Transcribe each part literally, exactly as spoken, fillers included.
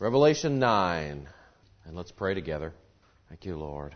Revelation nine. And let's pray together. Thank you, Lord.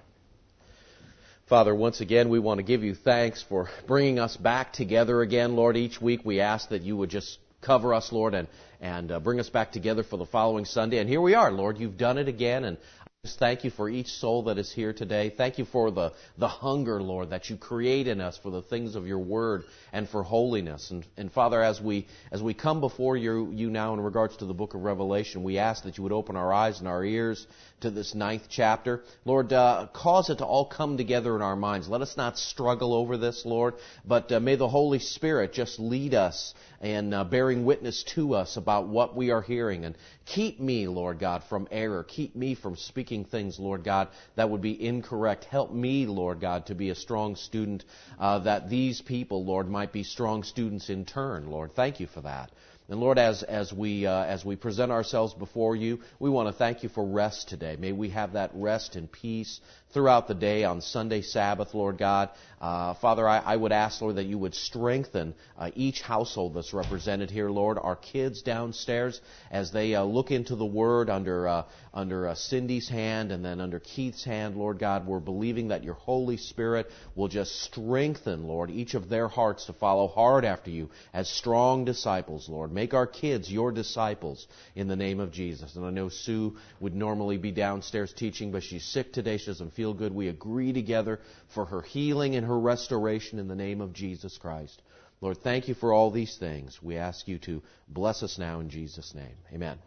Father, once again, we want to give you thanks for bringing us back together again, Lord. Each week we ask that you would just cover us, Lord, and, and uh, bring us back together for the following Sunday. And here we are, Lord. You've done it again, and just thank you for each soul that is here today. Thank you for the, the hunger, Lord, that you create in us for the things of your word and for holiness. And, and Father, as we as we come before you, you now in regards to the book of Revelation, we ask that you would open our eyes and our ears to this ninth chapter. Lord, uh, cause it to all come together in our minds. Let us not struggle over this, Lord, but uh, may the Holy Spirit just lead us and uh, bearing witness to us about what we are hearing. And keep me, Lord God, from error. Keep me from speaking things, Lord God, that would be incorrect. Help me, Lord God, to be a strong student, uh, that these people, Lord, might be strong students in turn, Lord. Thank you for that. And Lord, as as we uh, as we present ourselves before you, we want to thank you for rest today. May we have that rest and peace throughout the day on Sunday Sabbath, Lord God. Uh, Father, I, I would ask, Lord, that you would strengthen uh, each household that's represented here, Lord. Our kids downstairs, as they uh, look into the Word under uh, under uh, Cindy's hand and then under Keith's hand, Lord God, we're believing that your Holy Spirit will just strengthen, Lord, each of their hearts to follow hard after you as strong disciples, Lord. Make our kids your disciples in the name of Jesus. And I know Sue would normally be downstairs teaching, but she's sick today. She doesn't feel good. We agree together for her healing and her restoration in the name of Jesus Christ. Lord, thank you for all these things. We ask you to bless us now in Jesus' name. Amen.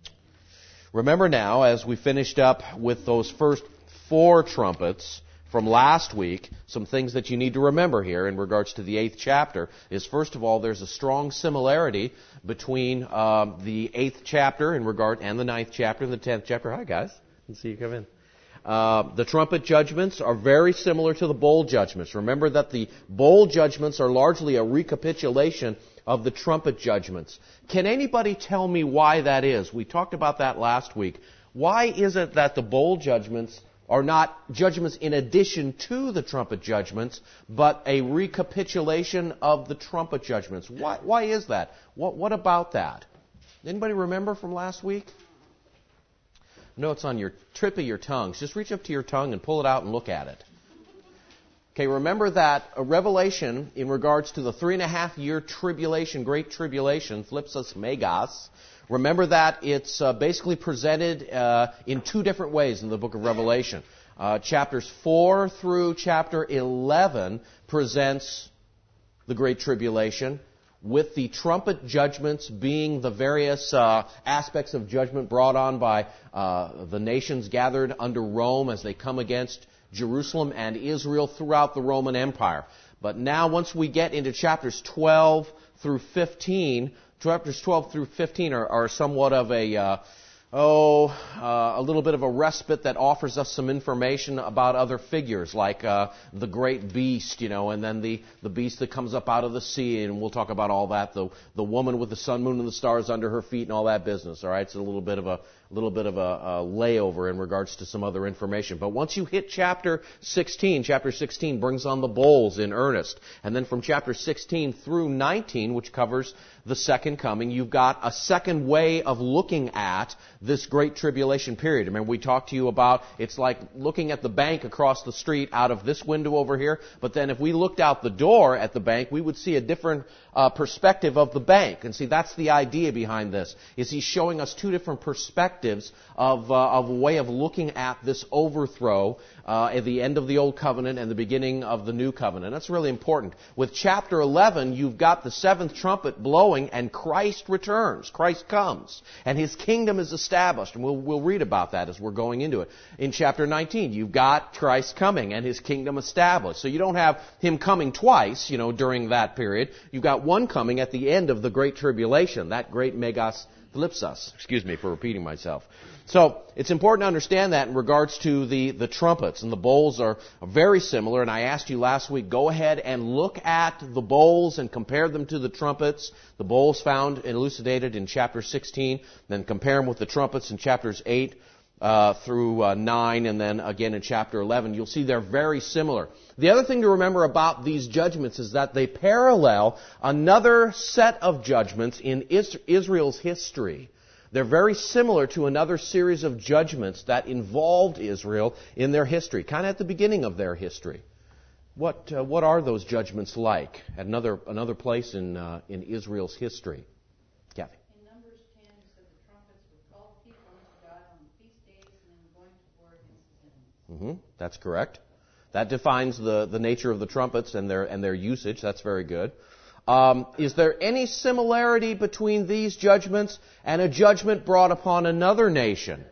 Remember now, as we finished up with those first four trumpets from last week, some things that you need to remember here in regards to the eighth chapter is, first of all, there's a strong similarity between um, the eighth chapter in regard and the ninth chapter and the tenth chapter. Hi, guys. Good to see you come in. Uh, the trumpet judgments are very similar to the bowl judgments. Remember that the bowl judgments are largely a recapitulation of the trumpet judgments. Can anybody tell me why that is? We talked about that last week. Why is it that the bowl judgments are not judgments in addition to the trumpet judgments, but a recapitulation of the trumpet judgments? Why, why is that? What, what about that? Anybody remember from last week? No, it's on your tip of your tongues. Just reach up to your tongue and pull it out and look at it. Okay, remember that a Revelation in regards to the three and a half year tribulation, great tribulation, thlipsis megas, remember that it's uh, basically presented uh, in two different ways in the book of Revelation. Uh, chapters four through chapter eleven presents the great tribulation, with the trumpet judgments being the various uh, aspects of judgment brought on by uh, the nations gathered under Rome as they come against Jerusalem and Israel throughout the Roman Empire. But now once we get into chapters twelve through fifteen, chapters twelve through fifteen are, are somewhat of a, uh, oh, uh, a little bit of a respite that offers us some information about other figures, like uh, the great beast, you know, and then the, the beast that comes up out of the sea, and we'll talk about all that, the, the woman with the sun, moon, and the stars under her feet and all that business, all right? It's a little bit of a little bit of a, a layover in regards to some other information. But once you hit chapter sixteen, chapter sixteen brings on the bowls in earnest. And then from chapter sixteen through nineteen, which covers the second coming, you've got a second way of looking at this great tribulation period. Remember, we talked to you about it's like looking at the bank across the street out of this window over here. But then if we looked out the door at the bank, we would see a different uh, perspective of the bank. And see, that's the idea behind this, is he's showing us two different perspectives of, uh, of a way of looking at this overthrow uh, at the end of the Old Covenant and the beginning of the New Covenant. That's really important. With chapter eleven, you've got the seventh trumpet blowing and Christ returns. Christ comes. And His kingdom is established. And we'll, we'll read about that as we're going into it. In chapter nineteen, you've got Christ coming and His kingdom established. So you don't have Him coming twice, you know, during that period. You've got one coming at the end of the Great Tribulation, that great megas thlipsis. Excuse me for repeating myself. So it's important to understand that in regards to the, the trumpets, and the bowls are very similar. And I asked you last week, go ahead and look at the bowls and compare them to the trumpets. The bowls found and elucidated in chapter sixteen, then compare them with the trumpets in chapters eight uh, through uh, nine, and then again in chapter eleven. You'll see they're very similar. The other thing to remember about these judgments is that they parallel another set of judgments in Israel's history. They're very similar to another series of judgments that involved Israel in their history, kind of at the beginning of their history. What uh, what are those judgments like at another another place in uh, in Israel's history? Kathy. In Numbers ten, it said the trumpets would call the people unto God on the feast days and then going to war against his enemies. Mm-hmm. That's correct. That defines the, the nature of the trumpets and their and their usage. That's very good. Um, is there any similarity between these judgments and a judgment brought upon another nation?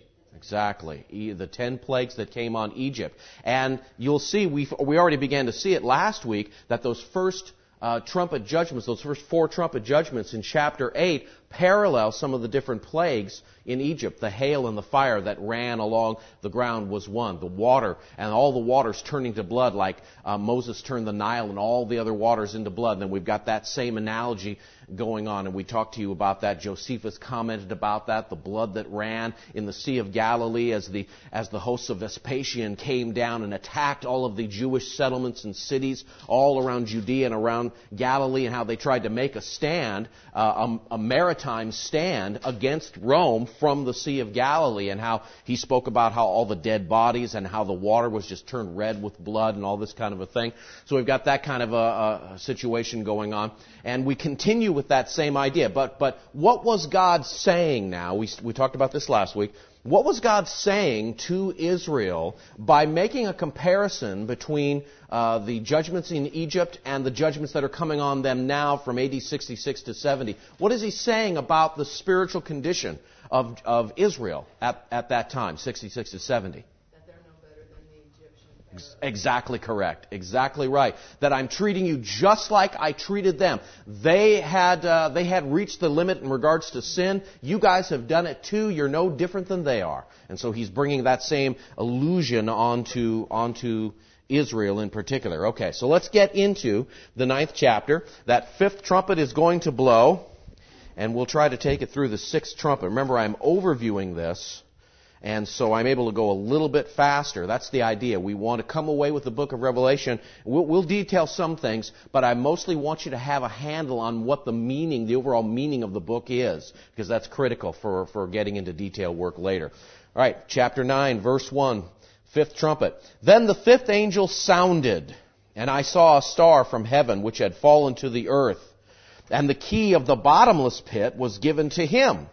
Exactly. E- the ten plagues that came on Egypt. And you'll see, we we already began to see it last week, that those first uh, trumpet judgments, those first four trumpet judgments in chapter eight, parallel some of the different plagues in Egypt. The hail and the fire that ran along the ground was one. The water and all the waters turning to blood, like uh, Moses turned the Nile and all the other waters into blood. And then we've got that same analogy going on, and we talked to you about that. Josephus commented about that, the blood that ran in the Sea of Galilee as the as the hosts of Vespasian came down and attacked all of the Jewish settlements and cities all around Judea and around Galilee, and how they tried to make a stand, uh, a, a maritime stand against Rome from the Sea of Galilee, and how he spoke about how all the dead bodies and how the water was just turned red with blood and all this kind of a thing. So we've got that kind of a, a situation going on, and we continue with that same idea. But but what was God saying now? We we talked about this last week. What was God saying to Israel by making a comparison between uh, the judgments in Egypt and the judgments that are coming on them now from A D sixty-six to seventy? What is he saying about the spiritual condition of of Israel at, at that time, sixty-six to seventy? That they're no better than the Egyptian Pharaoh. Exactly correct. Exactly right. That I'm treating you just like I treated them. They had uh, they had reached the limit in regards to sin. You guys have done it too. You're no different than they are. And so he's bringing that same illusion onto onto Israel in particular. Okay, so let's get into the ninth chapter. That fifth trumpet is going to blow, and we'll try to take it through the sixth trumpet. Remember, I'm overviewing this, and so I'm able to go a little bit faster. That's the idea. We want to come away with the book of Revelation. We'll, we'll detail some things, but I mostly want you to have a handle on what the meaning, the overall meaning of the book is, because that's critical for, for getting into detailed work later. All right, chapter nine, verse one. Fifth trumpet. Then the fifth angel sounded, and I saw a star from heaven which had fallen to the earth, and the key of the bottomless pit was given to him.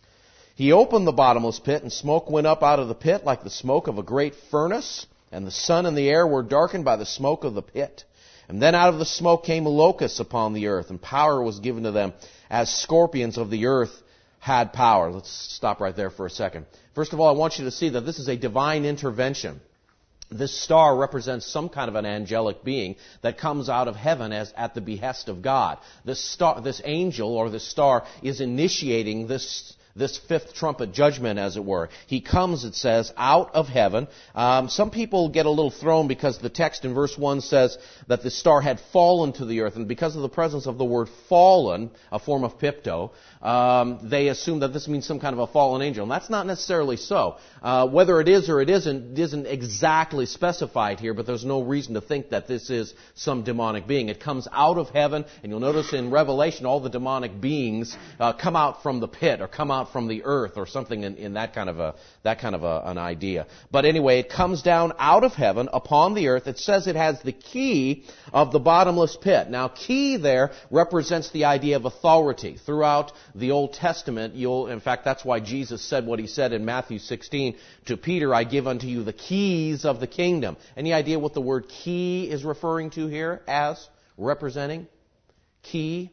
He opened the bottomless pit, and smoke went up out of the pit like the smoke of a great furnace, and the sun and the air were darkened by the smoke of the pit. And then out of the smoke came locusts upon the earth, and power was given to them, as scorpions of the earth had power. Let's stop right there for a second. First of all, I want you to see that this is a divine intervention. This star represents some kind of an angelic being that comes out of heaven as at the behest of God. This star, this angel or this star is initiating this this fifth trumpet judgment, as it were. He comes, it says, out of heaven. Um, some people get a little thrown because the text in verse one says that the star had fallen to the earth, and because of the presence of the word fallen, a form of pipto, um, they assume that this means some kind of a fallen angel. And that's not necessarily so. Uh, whether it is or it isn't, isn't exactly specified here, but there's no reason to think that this is some demonic being. It comes out of heaven, and you'll notice in Revelation all the demonic beings uh, come out from the pit or come out from the earth or something in, in that kind of a that kind of a, an idea. But anyway, it comes down out of heaven upon the earth. It says it has the key of the bottomless pit. Now, key there represents the idea of authority. Throughout the Old Testament, you'll, in fact, that's why Jesus said what he said in Matthew sixteen to Peter, I give unto you the keys of the kingdom. Any idea what the word key is referring to here as representing? Key?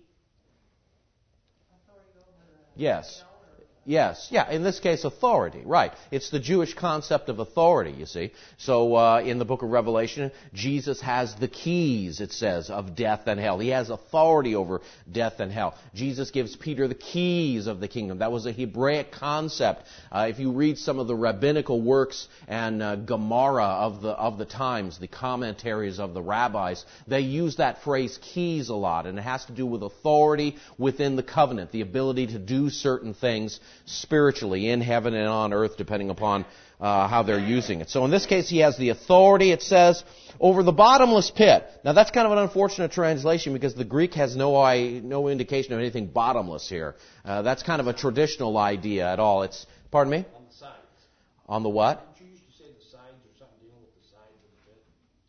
Yes. Yes, yeah, in this case, authority, right. It's the Jewish concept of authority, you see. So uh, in the book of Revelation, Jesus has the keys, it says, of death and hell. He has authority over death and hell. Jesus gives Peter the keys of the kingdom. That was a Hebraic concept. Uh, if you read some of the rabbinical works and uh, Gemara of the of the times, the commentaries of the rabbis, they use that phrase keys a lot, and it has to do with authority within the covenant, the ability to do certain things spiritually in heaven and on earth, depending upon uh, how they're using it. So in this case, he has the authority, it says, over the bottomless pit. Now that's kind of an unfortunate translation because the Greek has no I, no indication of anything bottomless here. Uh, that's kind of a traditional idea at all. It's, pardon me? On the sides. On the what? Didn't you used to say the sides or something dealing with the sides of the pit?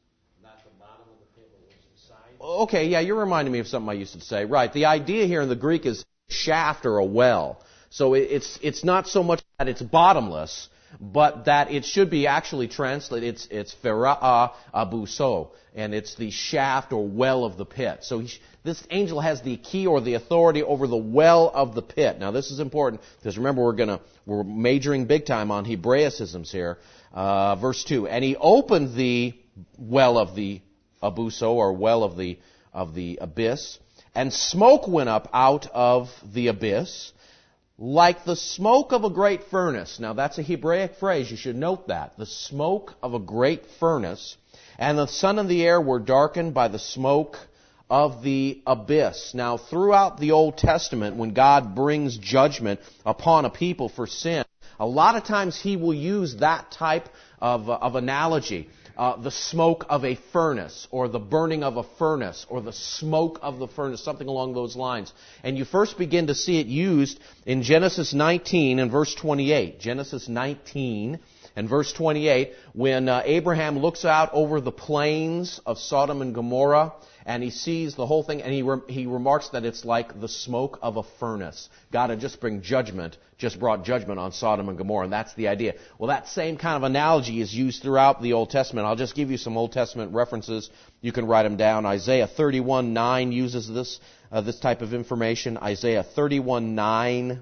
Not the bottom of the pit, but it was the sides? Okay, yeah, you're reminding me of something I used to say. Right, the idea here in the Greek is shaft or a well. So it's it's not so much that it's bottomless, but that it should be actually translated, it's it's fera'a abuso, and it's the shaft or well of the pit. So he, this angel has the key or the authority over the well of the pit. Now this is important, because remember we're gonna, we're majoring big time on Hebraicisms here. Uh, verse two, and he opened the well of the abuso, or well of the, of the abyss, and smoke went up out of the abyss, like the smoke of a great furnace. Now that's a Hebraic phrase, you should note that. The smoke of a great furnace. And the sun and the air were darkened by the smoke of the abyss. Now throughout the Old Testament, when God brings judgment upon a people for sin, a lot of times He will use that type of, of analogy. Uh, the smoke of a furnace, or the burning of a furnace, or the smoke of the furnace, something along those lines. And you first begin to see it used in Genesis nineteen and verse twenty-eight. Genesis nineteen and verse twenty-eight, when uh, Abraham looks out over the plains of Sodom and Gomorrah, and he sees the whole thing, and he re- he remarks that it's like the smoke of a furnace. God had just bring judgment, just brought judgment on Sodom and Gomorrah, and that's the idea. Well, that same kind of analogy is used throughout the Old Testament. I'll just give you some Old Testament references. You can write them down. Isaiah thirty-one nine uses this uh, this type of information. Isaiah thirty-one nine,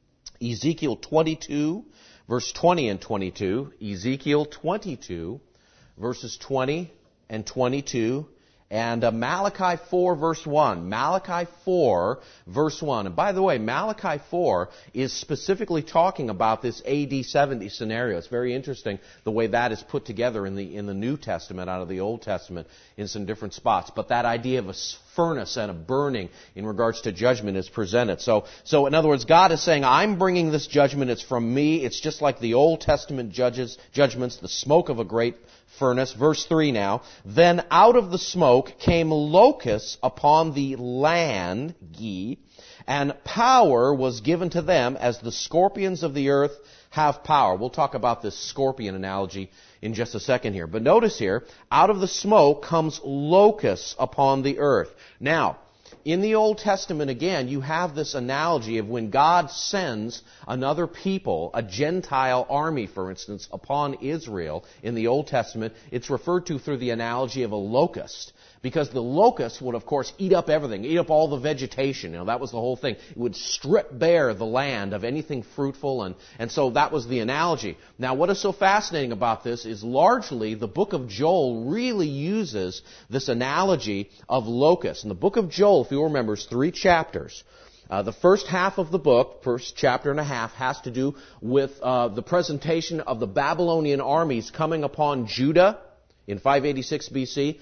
Ezekiel twenty-two, verse twenty and twenty-two. Ezekiel twenty-two, verses twenty and twenty-two. And uh, Malachi four, verse one. Malachi four, verse one. And by the way, Malachi four is specifically talking about this A D seventy scenario. It's very interesting the way that is put together in the in the New Testament out of the Old Testament in some different spots. But that idea of a furnace and a burning in regards to judgment is presented. So, so in other words, God is saying, I'm bringing this judgment. It's from me. It's just like the Old Testament judges, judgments, the smoke of a great furnace. Verse three now. Then out of the smoke came locusts upon the land, Gi, and power was given to them as the scorpions of the earth have power. We'll talk about this scorpion analogy in just a second here. But notice here, out of the smoke comes locusts upon the earth. Now, in the Old Testament, again, you have this analogy of when God sends another people, a Gentile army, for instance, upon Israel in the Old Testament, it's referred to through the analogy of a locust. Because the locust would, of course, eat up everything, eat up all the vegetation. You know, that was the whole thing. It would strip bare the land of anything fruitful, and, and so that was the analogy. Now, what is so fascinating about this is largely the book of Joel really uses this analogy of locusts. And the book of Joel, if you remember, is three chapters. Uh, the first half of the book, first chapter and a half, has to do with uh, the presentation of the Babylonian armies coming upon Judah in five eighty-six B C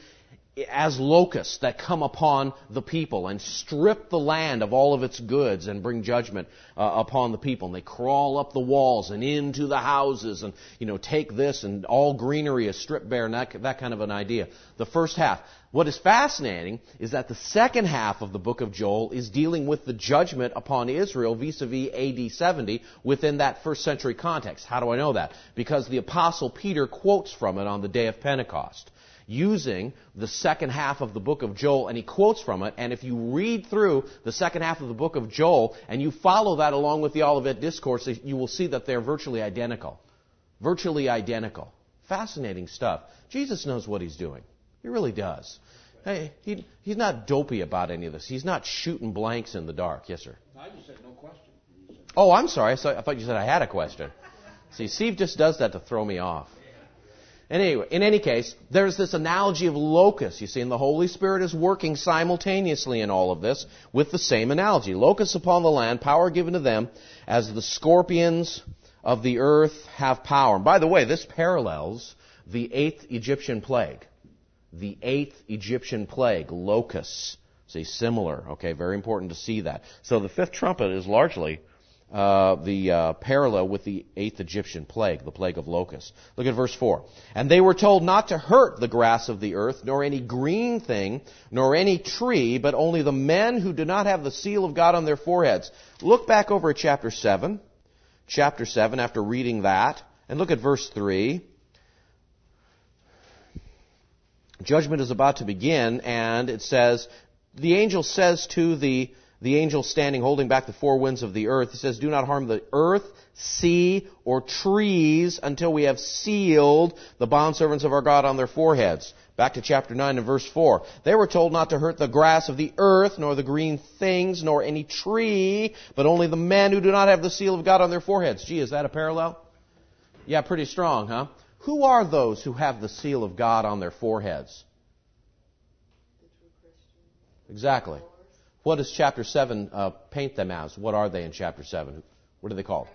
as locusts that come upon the people and strip the land of all of its goods and bring judgment uh, upon the people. And they crawl up the walls and into the houses and, you know, take this, and all greenery is stripped bare, and that, that kind of an idea. The first half. What is fascinating is that the second half of the book of Joel is dealing with the judgment upon Israel vis-a-vis A D seventy within that first century context. How do I know that? Because the Apostle Peter quotes from it on the day of Pentecost, using the second half of the book of Joel, and he quotes from it. And if you read through the second half of the book of Joel, and you follow that along with the Olivet Discourse, you will see that they're virtually identical. Virtually identical. Fascinating stuff. Jesus knows what He's doing. He really does. Hey, he, he's not dopey about any of this. He's not shooting blanks in the dark. Yes, sir? I just said no question. Oh, I'm sorry. I, saw, I thought you said I had a question. See, Steve just does that to throw me off. Anyway, in any case, there's this analogy of locusts, you see, and the Holy Spirit is working simultaneously in all of this with the same analogy. Locusts upon the land, power given to them, as the scorpions of the earth have power. And by the way, this parallels the eighth Egyptian plague. The eighth Egyptian plague, locusts. See, similar. Okay, very important to see that. So the fifth trumpet is largely uh, the uh, parallel with the eighth Egyptian plague, the plague of locusts. Look at verse four. And they were told not to hurt the grass of the earth, nor any green thing, nor any tree, but only the men who do not have the seal of God on their foreheads. Look back over at chapter seven. Chapter seven, after reading that, and look at verse three. Judgment is about to begin, and it says, the angel says to the, the angel standing holding back the four winds of the earth, he says, do not harm the earth, sea, or trees until we have sealed the bondservants of our God on their foreheads. Back to chapter nine and verse four. They were told not to hurt the grass of the earth, nor the green things, nor any tree, but only the men who do not have the seal of God on their foreheads. Gee, is that a parallel? Yeah, pretty strong, huh? Who are those who have the seal of God on their foreheads? The true Christians. Exactly. What does chapter seven uh, paint them as? What are they in chapter seven? What are they called?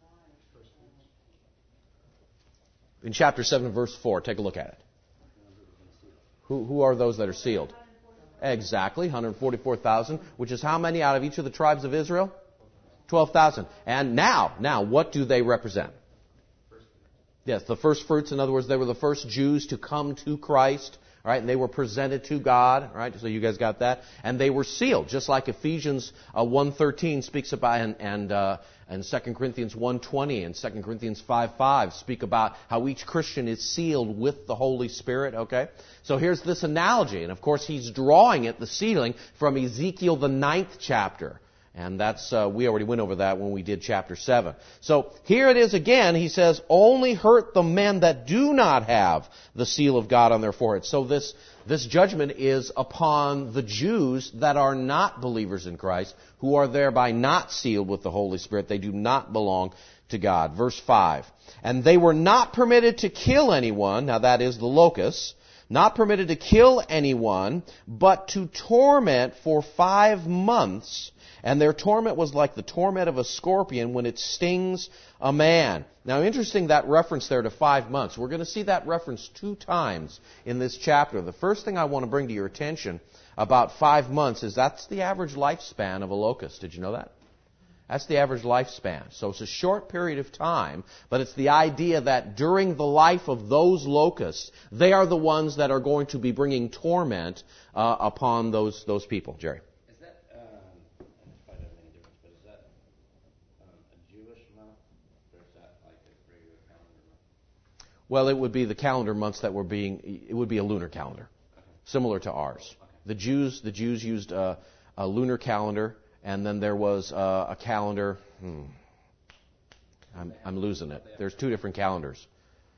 In chapter seven, verse four, take a look at it. Who, who are those that are sealed? Exactly, one hundred forty-four thousand, which is how many out of each of the tribes of Israel? twelve thousand. And now, now, what do they represent? Yes, the first fruits. In other words, they were the first Jews to come to Christ, right? And they were presented to God, right? So you guys got that, and they were sealed, just like Ephesians uh, one thirteen speaks about, and and, uh, and Second Corinthians one twenty and Second Corinthians five five speak about how each Christian is sealed with the Holy Spirit. Okay, so here's this analogy, and of course he's drawing it, the sealing, from Ezekiel the ninth chapter. And that's, uh, we already went over that when we did chapter seven. So here it is again. He says, only hurt the men that do not have the seal of God on their foreheads. So this, this judgment is upon the Jews that are not believers in Christ, who are thereby not sealed with the Holy Spirit. They do not belong to God. Verse five. And they were not permitted to kill anyone. Now that is the locusts. Not permitted to kill anyone, but to torment for five months. And their torment was like the torment of a scorpion when it stings a man. Now, interesting that reference there to five months. We're going to see that reference two times in this chapter. The first thing I want to bring to your attention about five months is that's the average lifespan of a locust. Did you know that? That's the average lifespan. So it's a short period of time, but it's the idea that during the life of those locusts, they are the ones that are going to be bringing torment uh, upon those those people. Jerry? Is that, um, this probably doesn't make any difference, but is that um, a Jewish month, or is that like a regular calendar month? Well, it would be the calendar months that were being, it would be a lunar calendar, Okay. similar to ours. Okay. The Jews, the Jews used a, a lunar calendar. And then there was uh, a calendar. Hmm, I'm, I'm losing it. There's two different calendars.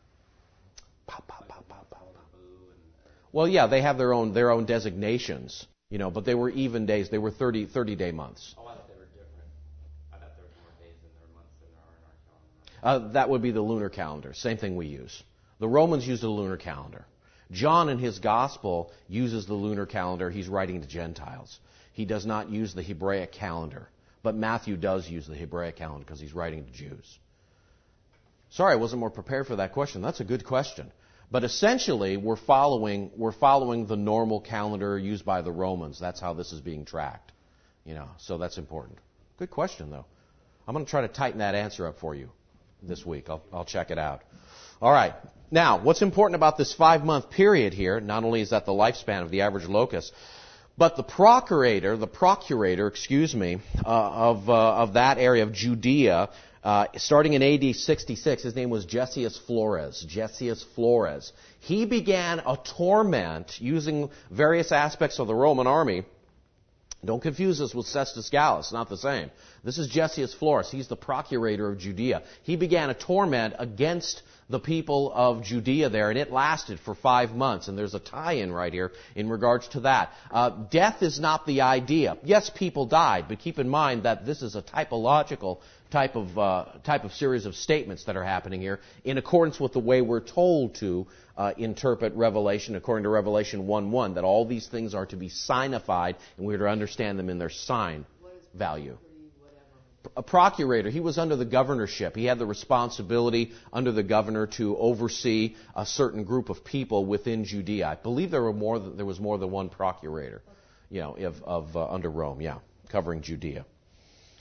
Pow, pow, pow, pow, pow, pow. Well, yeah, they have their own their own designations, you know, but they were even days. They were thirty, thirty-day months. Oh, I thought they were different. I thought there were more days in their months than there are in our calendar. Uh, that would be the lunar calendar. Same thing we use. The Romans used a lunar calendar. John in his gospel uses the lunar calendar. He's writing to Gentiles. He does not use the Hebraic calendar. But Matthew does use the Hebraic calendar because he's writing to Jews. Sorry, I wasn't more prepared for that question. That's a good question. But essentially, we're following we're following the normal calendar used by the Romans. That's how this is being tracked. You know, so that's important. Good question, though. I'm going to try to tighten that answer up for you this week. I'll, I'll check it out. All right. Now, what's important about this five-month period here, not only is that the lifespan of the average locust, but the procurator, the procurator, excuse me, uh, of uh, of that area of Judea, uh, starting in A D sixty-six, his name was Gessius Flores. Gessius Flores. He began a torment using various aspects of the Roman army. Don't confuse this with Cestus Gallus, not the same. This is Gessius Flores. He's the procurator of Judea. He began a torment against the people of Judea there, and it lasted for five months. And there's a tie-in right here in regards to that. Uh, death is not the idea. Yes, people died, but keep in mind that this is a typological type of uh, type of series of statements that are happening here in accordance with the way we're told to uh, interpret Revelation, according to Revelation one one, that all these things are to be signified, and we're to understand them in their sign value. A procurator, he was under the governorship. He had the responsibility under the governor to oversee a certain group of people within Judea. I believe there were more. Than, there was more than one procurator, you know, of, of uh, under Rome. Yeah, covering Judea.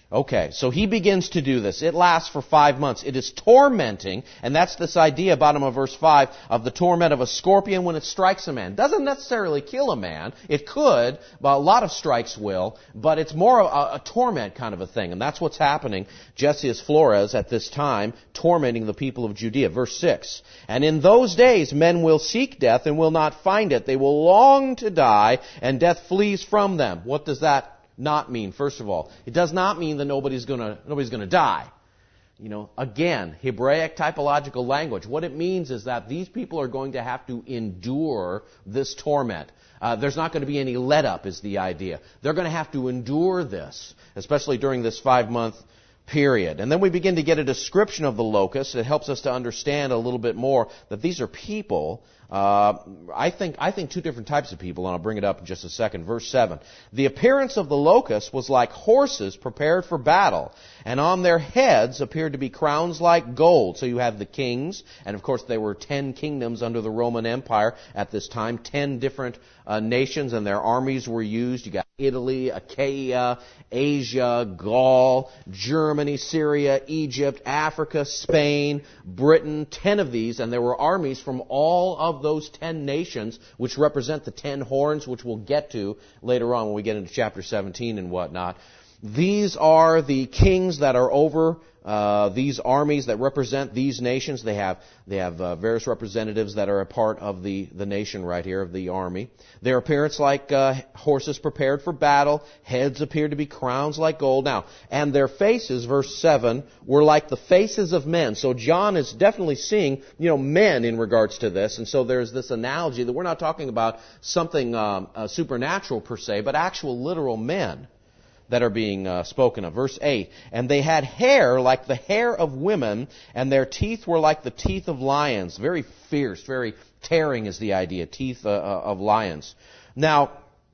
Okay, so he begins to do this. It lasts for five months. It is tormenting, and that's this idea, bottom of verse five, of the torment of a scorpion when it strikes a man. Doesn't necessarily kill a man. It could, but a lot of strikes will, but it's more a, a torment kind of a thing, and that's what's happening. Gessius Flores at this time, tormenting the people of Judea. Verse six, and in those days men will seek death and will not find it. They will long to die, and death flees from them. What does that not mean? First of all, it does not mean that nobody's gonna nobody's gonna die. You know, again, Hebraic typological language. What it means is that these people are going to have to endure this torment. Uh, there's not going to be any let up, is the idea. They're going to have to endure this, especially during this five month period. And then we begin to get a description of the locusts. It helps us to understand a little bit more that these are people. Uh, I think I think two different types of people, and I'll bring it up in just a second. Verse seven. The appearance of the locusts was like horses prepared for battle, and on their heads appeared to be crowns like gold. So you have the kings, and of course there were ten kingdoms under the Roman Empire at this time, ten different uh, nations, and their armies were used. You got Italy, Achaia, Asia, Gaul, Germany, Syria, Egypt, Africa, Spain, Britain, ten of these, and there were armies from all of those ten nations, which represent the ten horns, which we'll get to later on when we get into chapter seventeen and whatnot. These are the kings that are over uh, these armies that represent these nations. They have they have uh, various representatives that are a part of the, the nation right here, of the army. Their appearance like uh, horses prepared for battle. Heads appear to be crowns like gold. Now, and their faces, verse seven, were like the faces of men. So John is definitely seeing, you know, men in regards to this. And so there's this analogy that we're not talking about something um, uh, supernatural per se, but actual literal men that are being uh, spoken of. Verse eight, and they had hair like the hair of women, and their teeth were like the teeth of lions. Very fierce, very tearing is the idea, teeth uh, of lions. Now,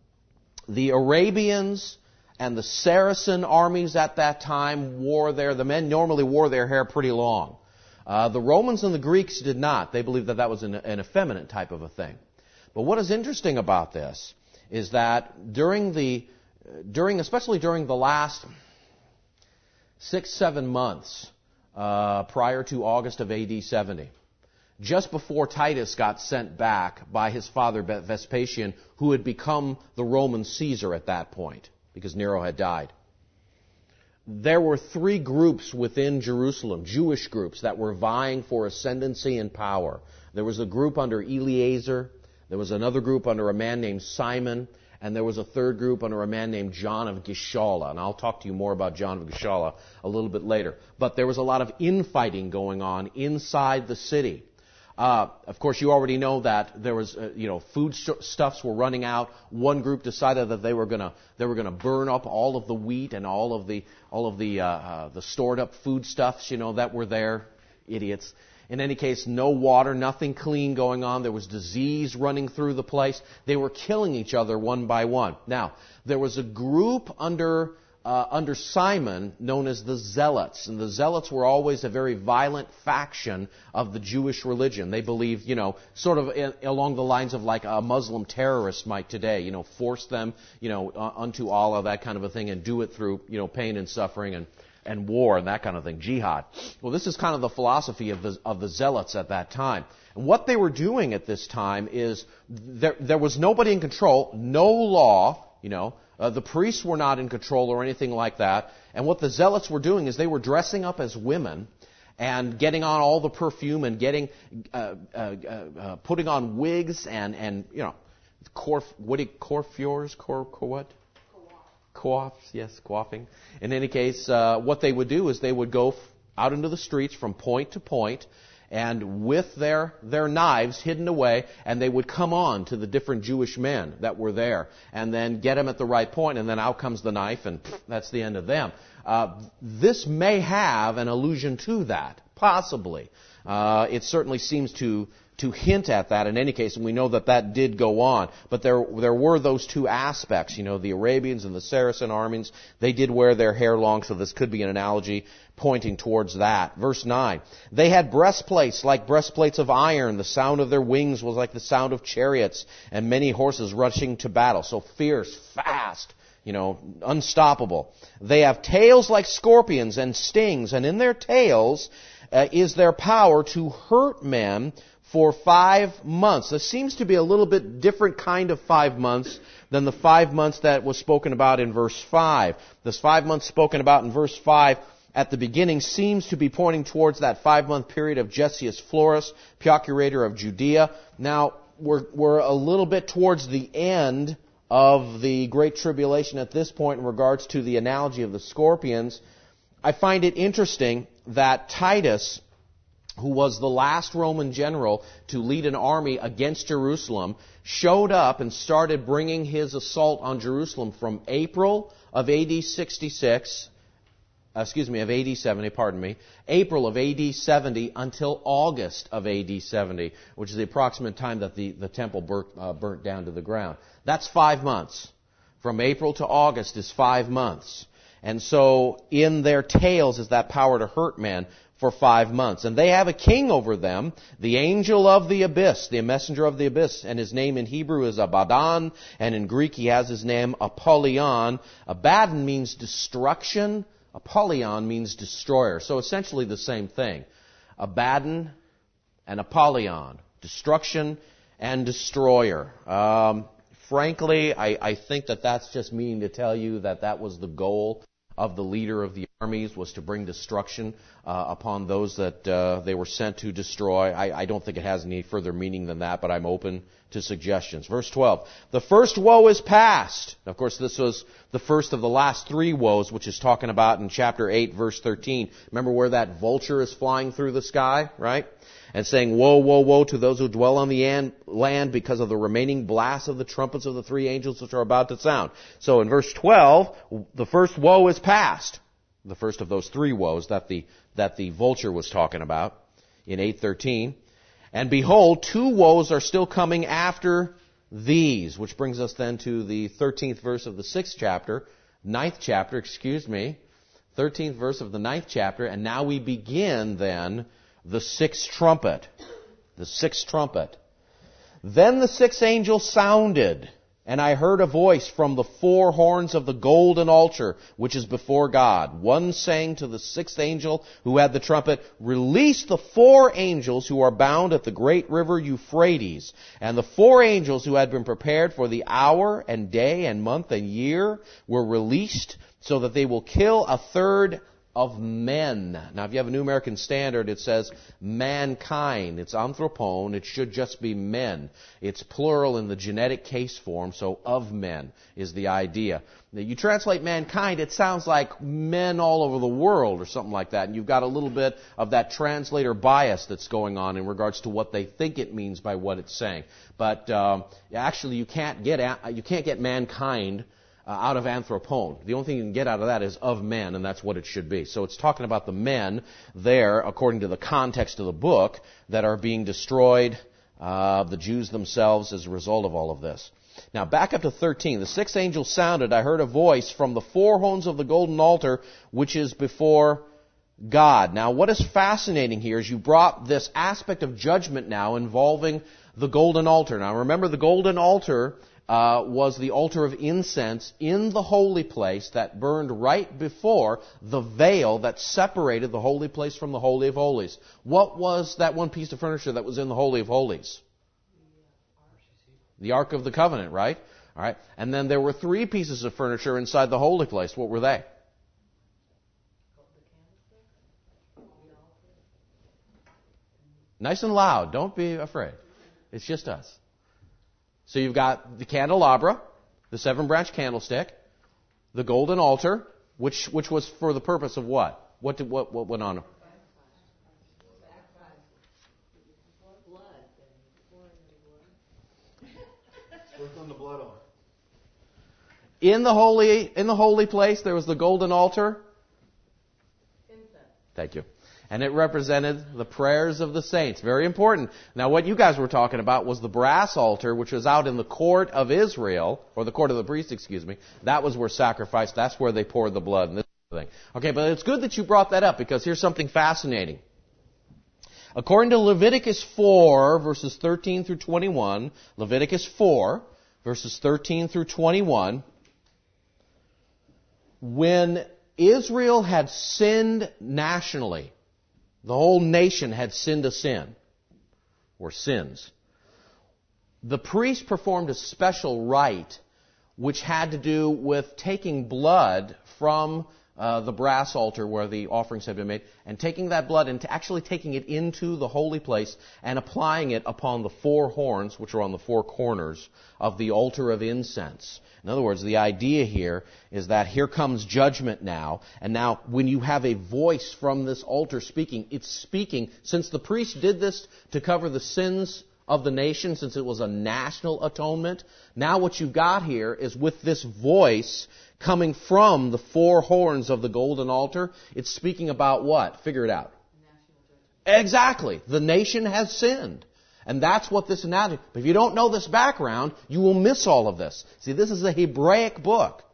the Arabians and the Saracen armies at that time wore their, the men normally wore their hair pretty long. Uh, the Romans and the Greeks did not. They believed that that was an, an effeminate type of a thing. But what is interesting about this is that during the During, especially during the last six, seven months uh, prior to August of A D seventy, just before Titus got sent back by his father Vespasian, who had become the Roman Caesar at that point, because Nero had died, there were three groups within Jerusalem, Jewish groups, that were vying for ascendancy and power. There was a group under Eleazar, there was another group under a man named Simon, and there was a third group under a man named John of Gischala. And I'll talk to you more about John of Gischala a little bit later. But there was a lot of infighting going on inside the city. Uh, of course, you already know that there was, uh, you know, food stuffs were running out. One group decided that they were gonna they were gonna burn up all of the wheat and all of the all of the uh, uh, the stored up foodstuffs, you know, that were there. Idiots. In any case, no water, nothing clean going on. There was disease running through the place. They were killing each other one by one. Now, there was a group under uh, under Simon known as the Zealots. And the Zealots were always a very violent faction of the Jewish religion. They believed, you know, sort of in, along the lines of like a Muslim terrorist might today, you know, force them, you know, uh, unto Allah, that kind of a thing, and do it through, you know, pain and suffering and and war and that kind of thing, jihad. Well, this is kind of the philosophy of the of the Zealots at that time. And what they were doing at this time is there there was nobody in control, no law, you know, uh, the priests were not in control or anything like that. And what the Zealots were doing is they were dressing up as women and getting on all the perfume and getting uh, uh, uh, putting on wigs and and you know, corf, what do you, coiffures, cor, cor what? Coiffs, yes, coiffing. In any case, uh, what they would do is they would go f- out into the streets from point to point, and with their their knives hidden away, and they would come on to the different Jewish men that were there, and then get them at the right point, and then out comes the knife, and pff, that's the end of them. Uh, this may have an allusion to that, possibly. Uh, it certainly seems to to hint at that in any case, and we know that that did go on. But there there were those two aspects, you know, the Arabians and the Saracen armies, they did wear their hair long, so this could be an analogy pointing towards that. Verse nine, they had breastplates like breastplates of iron. The sound of their wings was like the sound of chariots, and many horses rushing to battle. So fierce, fast, you know, unstoppable. They have tails like scorpions and stings, and in their tails uh, is their power to hurt men for five months. This seems to be a little bit different kind of five months than the five months that was spoken about in verse five. This five months spoken about in verse five at the beginning seems to be pointing towards that five-month period of Gessius Florus, procurator of Judea. Now, we're, we're a little bit towards the end of the Great Tribulation at this point in regards to the analogy of the scorpions. I find it interesting that Titus, who was the last Roman general to lead an army against Jerusalem, showed up and started bringing his assault on Jerusalem from April of A D sixty-six, uh, excuse me, of A D seventy, pardon me, April of A D seventy until August of A D seventy, which is the approximate time that the, the temple burnt, uh, burnt down to the ground. That's five months. From April to August is five months. And so in their tails is that power to hurt men for five months. And they have a king over them, the angel of the abyss, the messenger of the abyss, and his name in Hebrew is Abaddon, and in Greek he has his name Apollyon. Abaddon means destruction, Apollyon means destroyer. So essentially the same thing. Abaddon and Apollyon, destruction and destroyer. Um, frankly, I, I think that that's just meaning to tell you that that was the goal of the leader of the armies, was to bring destruction uh, upon those that uh, they were sent to destroy. I, I don't think it has any further meaning than that, but I'm open to suggestions. Verse twelve, the first woe is past. Of course, this was the first of the last three woes, which is talking about in chapter eight, verse thirteen. Remember where that vulture is flying through the sky, right? And saying, woe, woe, woe to those who dwell on the land because of the remaining blasts of the trumpets of the three angels which are about to sound. So in verse twelve, the first woe is past. The first of those three woes that the, that the vulture was talking about in eight thirteen. And behold, two woes are still coming after these, which brings us then to the thirteenth verse of the sixth chapter, ninth chapter, excuse me, thirteenth verse of the ninth chapter, and now we begin then the sixth trumpet. The sixth trumpet. Then the sixth angel sounded, and I heard a voice from the four horns of the golden altar, which is before God. One saying to the sixth angel who had the trumpet, release the four angels who are bound at the great river Euphrates. And the four angels who had been prepared for the hour and day and month and year were released, so that they will kill a third of men. Now, if you have a New American Standard, it says mankind. It's anthropon. It should just be men. It's plural in the genetic case form, so of men is the idea. Now, you translate mankind, it sounds like men all over the world or something like that, and you've got a little bit of that translator bias that's going on in regards to what they think it means by what it's saying. But um, actually, you can't get you can't get mankind Uh, out of anthropon. The only thing you can get out of that is of men, and that's what it should be. So it's talking about the men there, according to the context of the book, that are being destroyed, uh, the Jews themselves, as a result of all of this. Now, back up to thirteen. The sixth angel sounded, I heard a voice from the four horns of the golden altar, which is before God. Now, what is fascinating here is you brought this aspect of judgment now involving the golden altar. Now, remember, the golden altar Uh, was the altar of incense in the holy place that burned right before the veil that separated the holy place from the Holy of Holies. What was that one piece of furniture that was in the Holy of Holies? The Ark of the Covenant, right? All right. And then there were three pieces of furniture inside the holy place. What were they? Nice and loud. Don't be afraid. It's just us. So you've got the candelabra, the seven-branch candlestick, the golden altar, which which was for the purpose of what? What did what what went on? In the holy in the holy place, there was the golden altar. Thank you. And it represented the prayers of the saints. Very important. Now, what you guys were talking about was the brass altar, which was out in the court of Israel, or the court of the priest, excuse me. That was where sacrifice, that's where they poured the blood and this thing. Okay, but it's good that you brought that up, because here's something fascinating. According to Leviticus four, verses thirteen through twenty-one, Leviticus four, verses thirteen through twenty-one, when Israel had sinned nationally, the whole nation had sinned a sin, or sins, the priest performed a special rite which had to do with taking blood from uh, the brass altar where the offerings had been made, and taking that blood and actually taking it into the holy place and applying it upon the four horns, which are on the four corners of the altar of incense. In other words, the idea here is that here comes judgment now, and now when you have a voice from this altar speaking, it's speaking, since the priest did this to cover the sins of the nation, since it was a national atonement, now what you've got here is with this voice coming from the four horns of the golden altar, it's speaking about what? Figure it out. Exactly. The nation has sinned. And that's what this analogy... But if you don't know this background, you will miss all of this. See, this is a Hebraic book.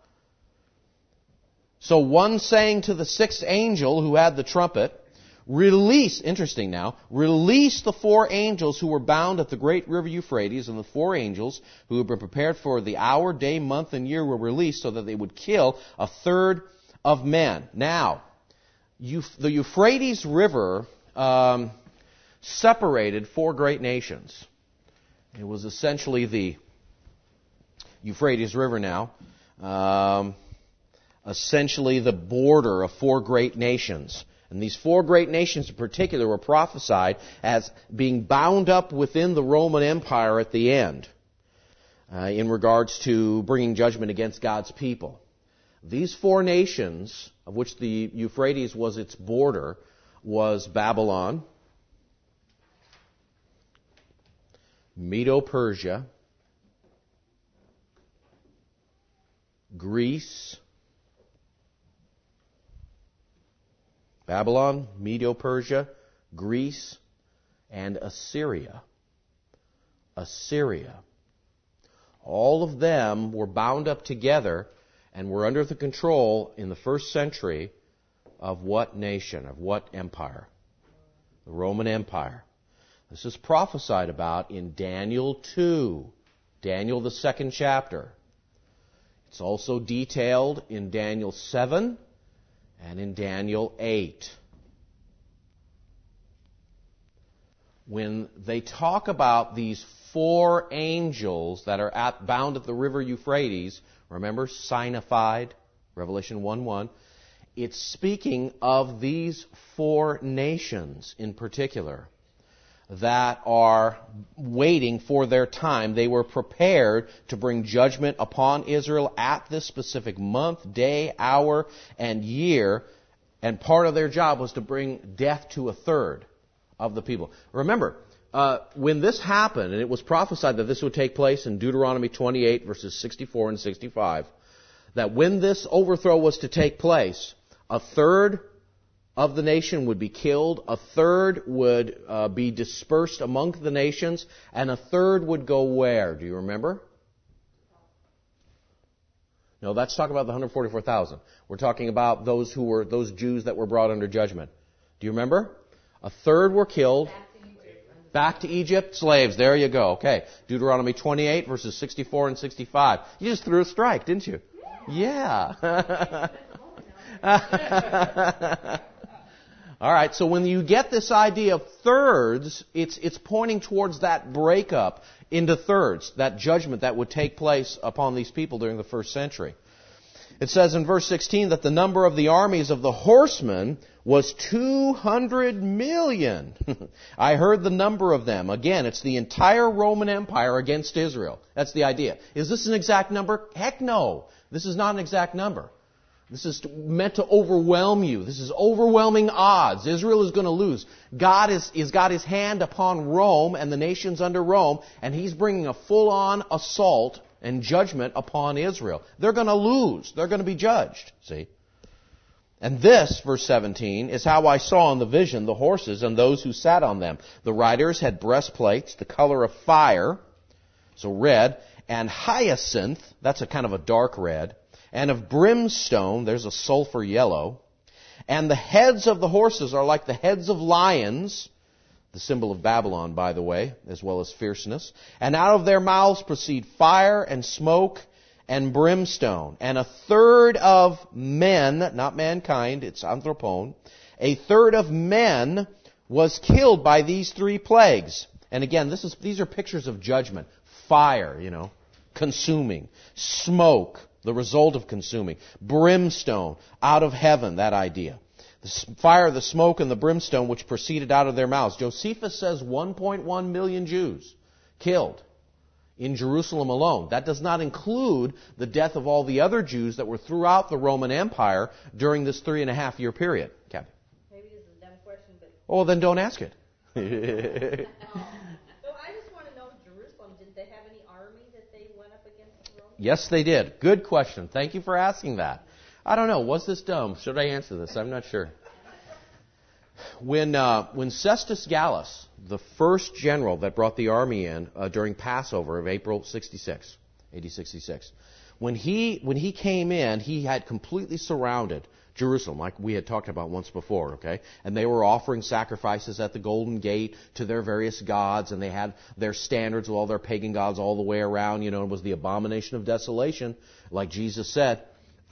So one saying to the sixth angel who had the trumpet, release, interesting now, release the four angels who were bound at the great river Euphrates, and the four angels who had been prepared for the hour, day, month, and year were released so that they would kill a third of men. Now, the Euphrates River um, separated four great nations. It was essentially the Euphrates River now, um, essentially the border of four great nations. And these four great nations in particular were prophesied as being bound up within the Roman Empire at the end uh, in regards to bringing judgment against God's people. These four nations, of which the Euphrates was its border, was Babylon, Medo-Persia, Greece, Babylon, Medo-Persia, Greece, and Assyria. Assyria. All of them were bound up together and were under the control in the first century of what nation, of what empire? The Roman Empire. This is prophesied about in Daniel two, Daniel the second chapter. It's also detailed in Daniel seven and in Daniel eight. When they talk about these four angels that are at, bound at the river Euphrates, remember, signified, Revelation one one, it's speaking of these four nations in particular that are waiting for their time. They were prepared to bring judgment upon Israel at this specific month, day, hour, and year. And part of their job was to bring death to a third of the people. Remember, uh, when this happened, and it was prophesied that this would take place in Deuteronomy twenty-eight, verses sixty-four and sixty-five, that when this overthrow was to take place, a third of the nation would be killed, a third would uh, be dispersed among the nations, and a third would go where? Do you remember? No, let's talk about the one hundred forty-four thousand. We're talking about those who were those Jews that were brought under judgment. Do you remember? A third were killed. Back to Egypt, slaves. There you go. Okay. Deuteronomy twenty-eight, verses sixty-four and sixty-five. You just threw a strike, didn't you? Yeah. All right, so when you get this idea of thirds, it's it's pointing towards that breakup into thirds, that judgment that would take place upon these people during the first century. It says in verse sixteen that the number of the armies of the horsemen was two hundred million. I heard the number of them. Again, it's the entire Roman Empire against Israel. That's the idea. Is this an exact number? Heck no. This is not an exact number. This is meant to overwhelm you. This is overwhelming odds. Israel is going to lose. God is, is got His hand upon Rome and the nations under Rome, and He's bringing a full-on assault and judgment upon Israel. They're going to lose. They're going to be judged. See? And this, verse seventeen, is how I saw in the vision the horses and those who sat on them. The riders had breastplates, the color of fire, so red, and hyacinth, that's a kind of a dark red, and of brimstone, there's a sulfur yellow. And the heads of the horses are like the heads of lions, the symbol of Babylon, by the way, as well as fierceness. And out of their mouths proceed fire and smoke, and brimstone. And a third of men, not mankind, it's anthropon, a third of men was killed by these three plagues. And again, this is these are pictures of judgment. Fire, you know, consuming. Smoke, the result of consuming. Brimstone, out of heaven, that idea. The fire, the smoke, and the brimstone which proceeded out of their mouths. Josephus says one point one million Jews killed in Jerusalem alone. That does not include the death of all the other Jews that were throughout the Roman Empire during this three and a half year period. Captain. Maybe this is a dumb question, but... Oh, then don't ask it. So I just want to know, Jerusalem, did they have any army that they went up against the Romans? Yes, they did. Good question. Thank you for asking that. I don't know. Was this dumb? Should I answer this? I'm not sure. When uh, when Cestus Gallus, the first general that brought the army in uh, during Passover of April sixty-six, A D sixty-six, when he when he came in, he had completely surrounded Jerusalem, like we had talked about once before, okay? And they were offering sacrifices at the Golden Gate to their various gods, and they had their standards of all their pagan gods all the way around. You know, it was the abomination of desolation, like Jesus said.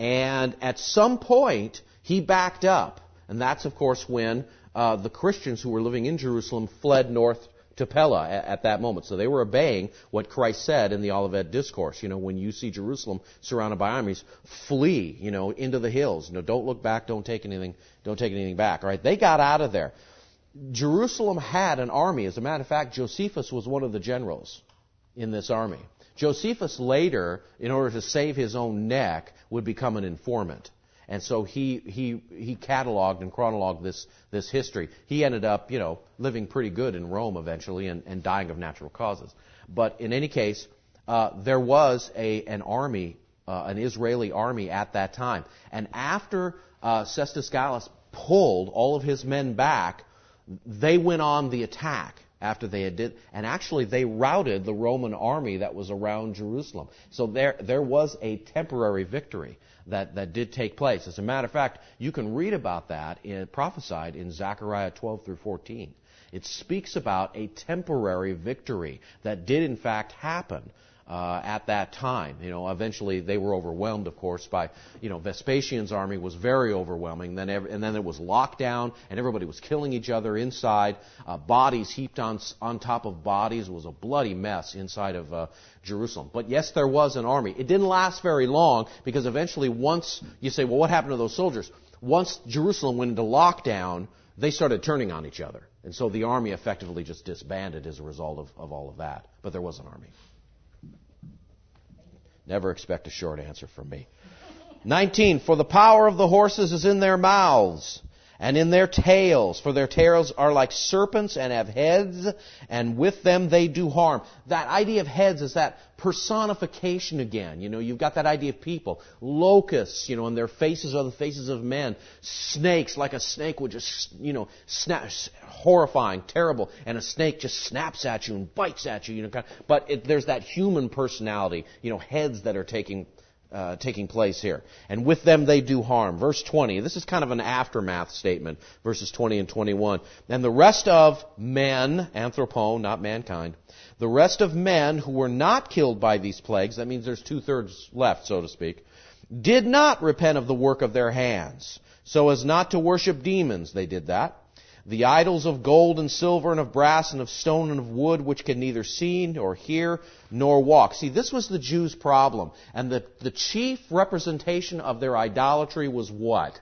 And at some point, he backed up. And that's, of course, when uh, the Christians who were living in Jerusalem fled north to Pella at, at that moment. So they were obeying what Christ said in the Olivet Discourse. You know, when you see Jerusalem surrounded by armies, flee, you know, into the hills. You know, don't look back, don't take anything, don't take anything back. All right, they got out of there. Jerusalem had an army. As a matter of fact, Josephus was one of the generals in this army. Josephus later, in order to save his own neck, would become an informant. And so he he he cataloged and chronologed this this history. He ended up, you know, living pretty good in Rome eventually and, and dying of natural causes. But in any case, uh, there was a an army, uh, an Israeli army at that time. And after uh, Cestus Gallus pulled all of his men back, they went on the attack. After they had did, and actually they routed the Roman army that was around Jerusalem. So there there was a temporary victory that, that did take place. As a matter of fact, you can read about that in, prophesied in Zechariah twelve through fourteen. It speaks about a temporary victory that did in fact happen uh, at that time. You know, eventually they were overwhelmed, of course, by, you know, Vespasian's army was very overwhelming. Then every, and then there was lockdown, and everybody was killing each other inside. Uh, bodies heaped on on top of bodies. It was a bloody mess inside of uh, Jerusalem. But yes, there was an army. It didn't last very long because eventually, once you say, well, what happened to those soldiers? Once Jerusalem went into lockdown, they started turning on each other, and so the army effectively just disbanded as a result of, of all of that. But there was an army. Never expect a short answer from me. nineteen, for the power of the horses is in their mouths and in their tails, for their tails are like serpents and have heads, and with them they do harm. That idea of heads is that personification again. You know, you've got that idea of people. Locusts, you know, and their faces are the faces of men. Snakes, like a snake would just, you know, snap, horrifying, terrible, and a snake just snaps at you and bites at you, you know. Kind of, but it, there's that human personality, you know, heads that are taking Uh, taking place here. And with them they do harm. Verse twenty, this is kind of an aftermath statement, verses twenty and twenty-one. And the rest of men, anthropon, not mankind, the rest of men who were not killed by these plagues, that means there's two-thirds left, so to speak, did not repent of the work of their hands, so as not to worship demons. They did that. The idols of gold and silver and of brass and of stone and of wood, which can neither see nor hear nor walk. See, this was the Jews' problem. And the, the chief representation of their idolatry was what?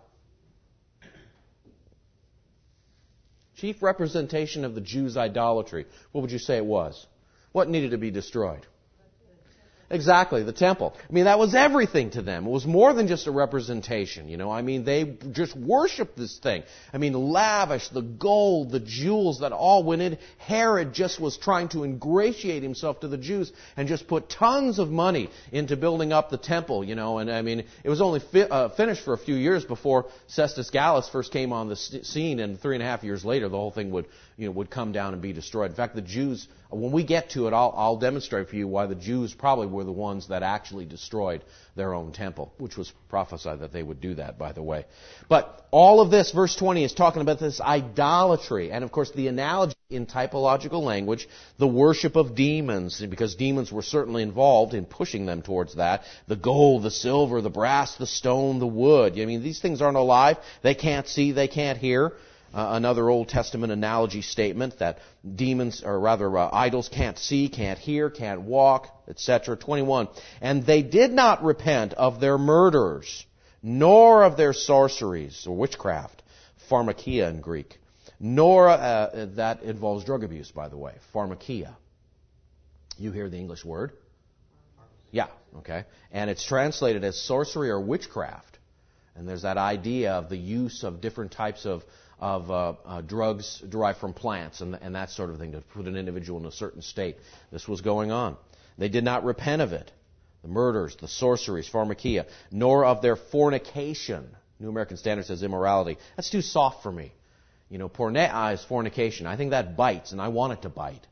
Chief representation of the Jews' idolatry. What would you say it was? What needed to be destroyed? Exactly, the temple. I mean, that was everything to them. It was more than just a representation, you know. I mean, they just worshiped this thing. I mean, lavish, the gold, the jewels that all went in. Herod just was trying to ingratiate himself to the Jews and just put tons of money into building up the temple, you know. And I mean, it was only fi- uh, finished for a few years before Cestus Gallus first came on the scene, and three and a half years later, the whole thing would, you know, would come down and be destroyed. In fact, the Jews, when we get to it, I'll, I'll demonstrate for you why the Jews probably were the ones that actually destroyed their own temple, which was prophesied that they would do that, by the way. But all of this, verse twenty, is talking about this idolatry. And of course, the analogy in typological language, the worship of demons, because demons were certainly involved in pushing them towards that. The gold, the silver, the brass, the stone, the wood. I mean, these things aren't alive. They can't see, they can't hear. Uh, another Old Testament analogy statement that demons, or rather uh, idols, can't see, can't hear, can't walk, et cetera. twenty-one. And they did not repent of their murders, nor of their sorceries, or witchcraft, pharmakia in Greek, nor, uh, that involves drug abuse, by the way, pharmakia. You hear the English word? Yeah, okay. And it's translated as sorcery or witchcraft. And there's that idea of the use of different types of of uh, uh, drugs derived from plants and, and that sort of thing to put an individual in a certain state. This was going on. They did not repent of it. The murders, the sorceries, pharmakia, nor of their fornication. New American Standard says immorality. That's too soft for me. You know, porneia is fornication. I think that bites, and I want it to bite.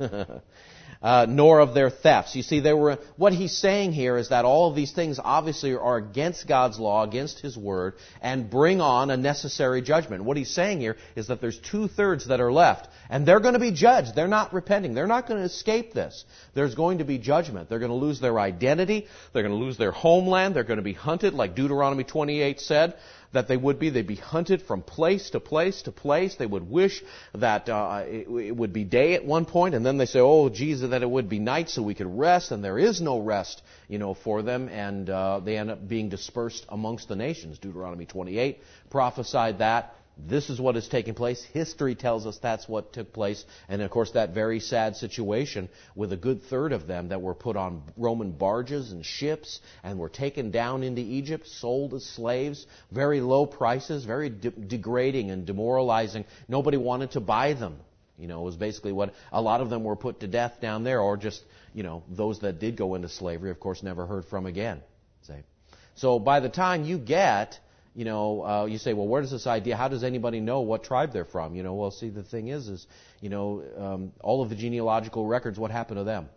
Uh, nor of their thefts. You see, they were. What he's saying here is that all of these things obviously are against God's law, against His Word, and bring on a necessary judgment. What he's saying here is that there's two-thirds that are left, and they're going to be judged. They're not repenting. They're not going to escape this. There's going to be judgment. They're going to lose their identity. They're going to lose their homeland. They're going to be hunted, like Deuteronomy twenty-eight said that they would be. They'd be hunted from place to place to place. They would wish that uh, it, it would be day at one point, and then they say, oh, Jesus, that it would be night so we could rest, and there is no rest, you know, for them, and uh, they end up being dispersed amongst the nations. Deuteronomy twenty-eight prophesied that. This is what is taking place. History tells us that's what took place. And, of course, that very sad situation with a good third of them that were put on Roman barges and ships and were taken down into Egypt, sold as slaves, very low prices, very de- degrading and demoralizing. Nobody wanted to buy them. You know, it was basically what a lot of them were put to death down there, or just, you know, those that did go into slavery, of course, never heard from again. Say. So by the time you get... You know, uh, you say, well, where does this idea, how does anybody know what tribe they're from? You know, well, see, the thing is, is, you know, um, all of the genealogical records, what happened to them?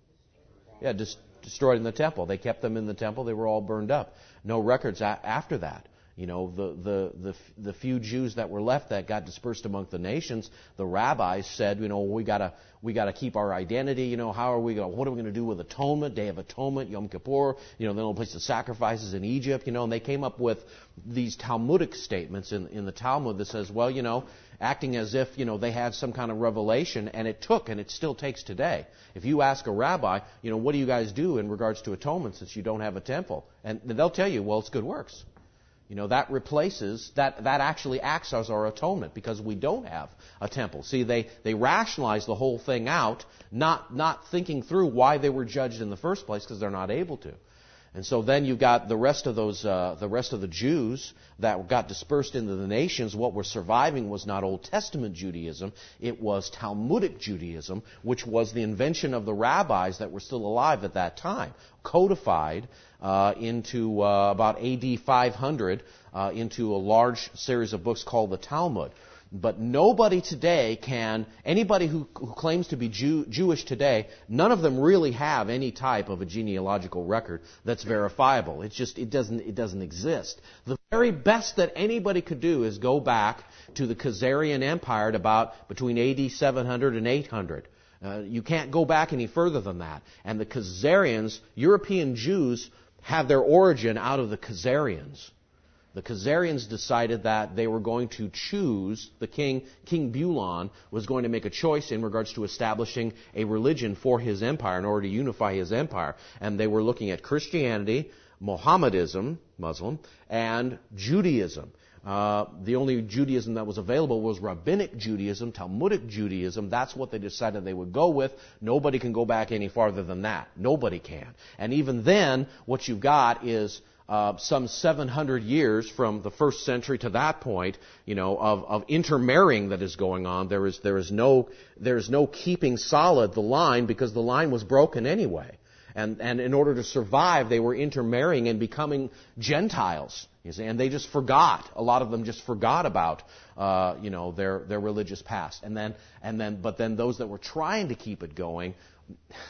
Yeah, just destroyed in the temple. They kept them in the temple. They were all burned up. No records a- after that. You know, the, the, the, the few Jews that were left that got dispersed among the nations, the rabbis said, you know, we gotta, we gotta keep our identity. You know, how are we gonna, what are we gonna do with atonement, Day of Atonement, Yom Kippur? You know, then we'll place the sacrifices in Egypt. You know, and they came up with these Talmudic statements in, in the Talmud that says, well, you know, acting as if, you know, they had some kind of revelation, and it took, and it still takes today. If you ask a rabbi, you know, what do you guys do in regards to atonement since you don't have a temple? And they'll tell you, well, it's good works. You know, that replaces, that, that actually acts as our atonement because we don't have a temple. See, they, they rationalize the whole thing out, not, not thinking through why they were judged in the first place because they're not able to. And so then you've got the rest of those, uh, the rest of the Jews that got dispersed into the nations. What were surviving was not Old Testament Judaism. It was Talmudic Judaism, which was the invention of the rabbis that were still alive at that time, codified uh, into uh, about A D five hundred uh, into a large series of books called the Talmud. But nobody today can, anybody who, who claims to be Jew, Jewish today, none of them really have any type of a genealogical record that's verifiable. It's just, it doesn't, it doesn't exist. The very best that anybody could do is go back to the Khazarian Empire at about between A D seven hundred and eight hundred. Uh, you can't go back any further than that. And the Khazarians, European Jews, have their origin out of the Khazarians. The Khazarians decided that they were going to choose, the king, King Bulan, was going to make a choice in regards to establishing a religion for his empire in order to unify his empire. And they were looking at Christianity, Mohammedism, Muslim, and Judaism. Uh, the only Judaism that was available was Rabbinic Judaism, Talmudic Judaism. That's what they decided they would go with. Nobody can go back any farther than that. Nobody can. And even then, what you've got is Uh, some seven hundred years from the first century to that point, you know, of, of intermarrying that is going on. There is there is no there is no keeping solid the line because the line was broken anyway. And and in order to survive, they were intermarrying and becoming Gentiles. You see, and they just forgot. A lot of them just forgot about uh, you know their their religious past. And then and then but then those that were trying to keep it going.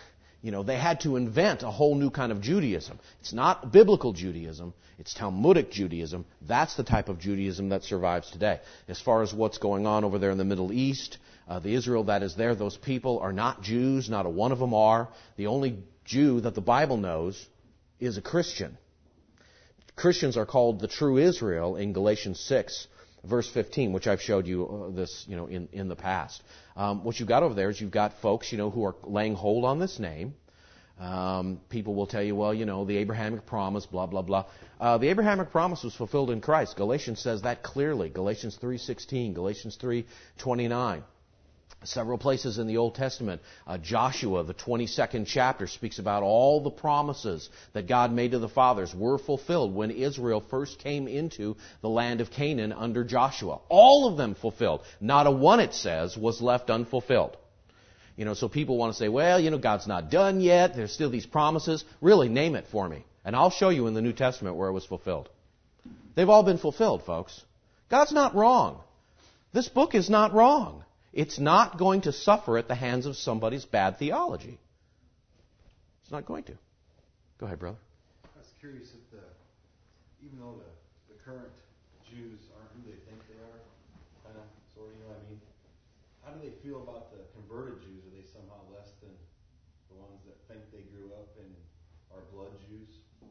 You know, they had to invent a whole new kind of Judaism. It's not biblical Judaism. It's Talmudic Judaism. That's the type of Judaism that survives today. As far as what's going on over there in the Middle East, uh, the Israel that is there, those people are not Jews. Not a one of them are. The only Jew that the Bible knows is a Christian. Christians are called the true Israel in Galatians six, verse fifteen, which I've showed you uh, this, you know, in, in the past. Um, what you've got over there is you've got folks, you know, who are laying hold on this name. Um, people will tell you, well, you know, the Abrahamic promise, blah, blah, blah. Uh, the Abrahamic promise was fulfilled in Christ. Galatians says that clearly. Galatians three sixteen, Galatians three twenty-nine. Several places in the Old Testament, uh, Joshua, the twenty-second chapter, speaks about all the promises that God made to the fathers were fulfilled when Israel first came into the land of Canaan under Joshua. All of them fulfilled. Not a one, it says, was left unfulfilled. You know, so people want to say, well, you know, God's not done yet. There's still these promises. Really, name it for me. And I'll show you in the New Testament where it was fulfilled. They've all been fulfilled, folks. God's not wrong. This book is not wrong. It's not going to suffer at the hands of somebody's bad theology. It's not going to. Go ahead, brother. I was curious if the, even though the, the current Jews aren't who they think they are, kind of, sort of, you know what I mean? How do they feel about the converted Jews? Are they somehow less than the ones that think they grew up and are blood Jews?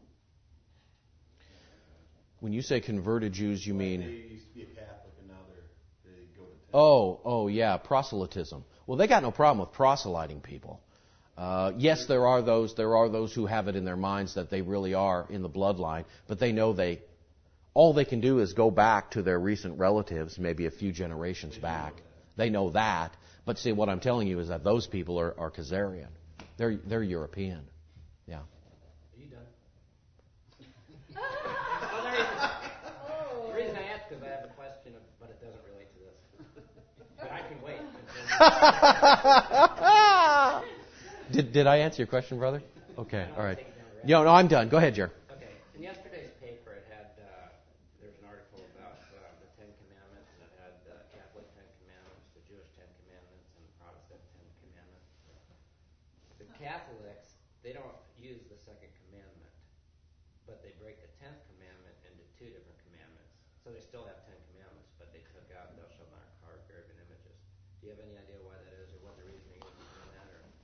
When you say converted Jews, you like mean... They used to be a Catholic and now they're, they go to temple. Oh, oh yeah, proselytism. Well, they got no problem with proselyting people. Uh, yes, there are those there are those who have it in their minds that they really are in the bloodline, but they know they all they can do is go back to their recent relatives, maybe a few generations back. They know that. But see, what I'm telling you is that those people are, are Khazarian. They're they're European. Yeah. Are you done? Oh. The reason I ask is I have a question, but it doesn't relate to this. But I can wait. did did I answer your question, brother? Okay, No, all right. take it down the road. No, no, I'm done. Go ahead, Jer. Okay. In yesterday's paper, it had uh, there was an article about uh, the Ten Commandments, and it had the Catholic Ten Commandments, the Jewish Ten Commandments, and the Protestant Ten Commandments. The Catholics, they don't use the second commandment, but they break the tenth commandment into two different commandments. So they still have ten commandments, but they took out "Thou shalt not carve graven images." Do you have any idea why that is, or what the reasoning is behind that? Or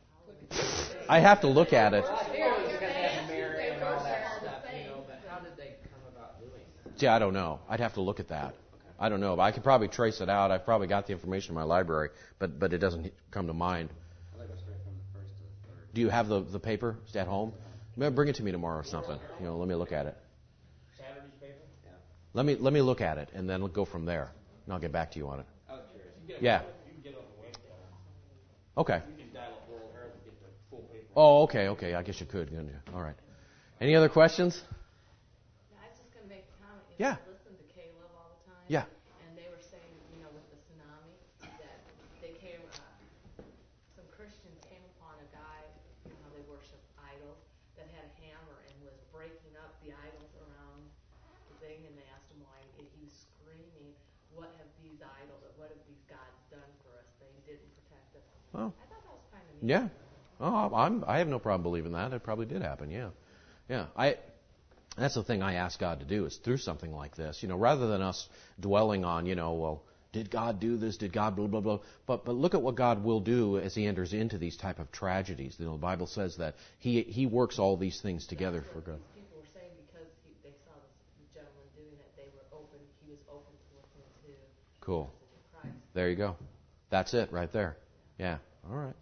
I have to look at it. Well, I figure it was because they had Mary and all that stuff, you know. But how did they come about doing that? Yeah, I don't know. I'd have to look at that. I don't know, but I could probably trace it out. I've probably got the information in my library, but but it doesn't come to mind. I think it was straight from the first to the third. Do you have the, the paper at home? Maybe bring it to me tomorrow or something. You know, let me look at it. Saturday's paper? Yeah. Let me let me look at it, and then we'll go from there. And I'll get back to you on it. I was curious. Yeah. You can get on the website. Okay. You can dial up World Herald and get the full paper. Oh, okay, okay. I guess you could. couldn't you? All right. Any other questions? Yeah, I was just going to make a comment. You know, Yeah. I listen to Caleb all the time. Yeah. And they were saying, you know, with the tsunami, that they came, uh, some Christians came upon a guy, you know how they worship idols, that had a hammer and was breaking up the idols around the thing, and they asked him why, and he was screaming, what have these idols, what have these gods done for us? They didn't protect us. Oh. I thought that was kind of neat. Yeah. Oh, I'm, I have no problem believing that. It probably did happen. Yeah. Yeah. I. That's the thing I ask God to do is through something like this, you know, rather than us dwelling on, you know, well, did God do this? Did God blah blah blah? But but look at what God will do as He enters into these type of tragedies. You know, the Bible says that He He works all these things together That's for what good. these people were saying because he, they saw this gentleman doing it. They were open. He was open to listen to Cool. the message of Christ. There you go. That's it right there. Yeah. All right.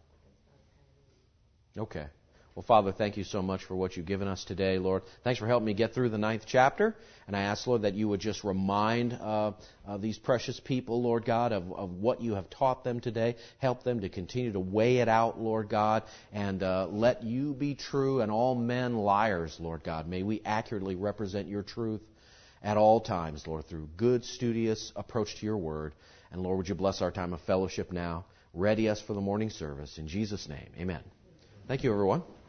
Okay. Well, Father, thank you so much for what you've given us today, Lord. Thanks for helping me get through the ninth chapter. And I ask, Lord, that you would just remind uh, uh, these precious people, Lord God, of, of what you have taught them today. Help them to continue to weigh it out, Lord God, and uh, let you be true and all men liars, Lord God. May we accurately represent your truth at all times, Lord, through good, studious approach to your word. And, Lord, would you bless our time of fellowship now? Ready us for the morning service. In Jesus' name, amen. Thank you, everyone.